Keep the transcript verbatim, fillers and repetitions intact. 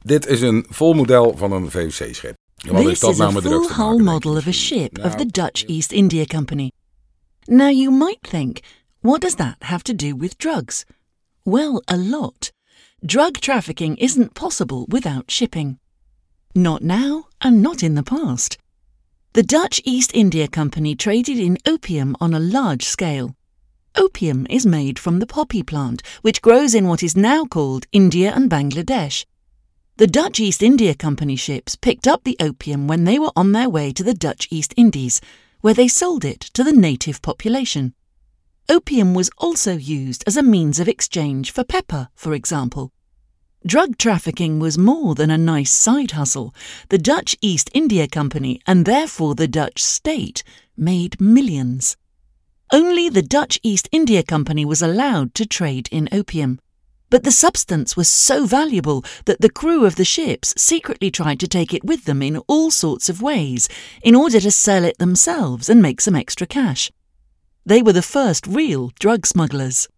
Dit is een vol model van een V O C-schip. Wat is This dat is nou a met drugs full te hull maken? model of a ship of the Nou, Dutch East India Company. Now you might think, what does that have to do with drugs? Well, a lot. Drug trafficking isn't possible without shipping. Not now and not in the past. The Dutch East India Company traded in opium on a large scale. Opium is made from the poppy plant, which grows in what is now called India and Bangladesh. The Dutch East India Company ships picked up the opium when they were on their way to the Dutch East Indies, where they sold it to the native population. Opium was also used as a means of exchange for pepper, for example. Drug trafficking was more than a nice side hustle. The Dutch East India Company, and therefore the Dutch state, made millions. Only the Dutch East India Company was allowed to trade in opium. But the substance was so valuable that the crew of the ships secretly tried to take it with them in all sorts of ways in order to sell it themselves and make some extra cash. They were the first real drug smugglers.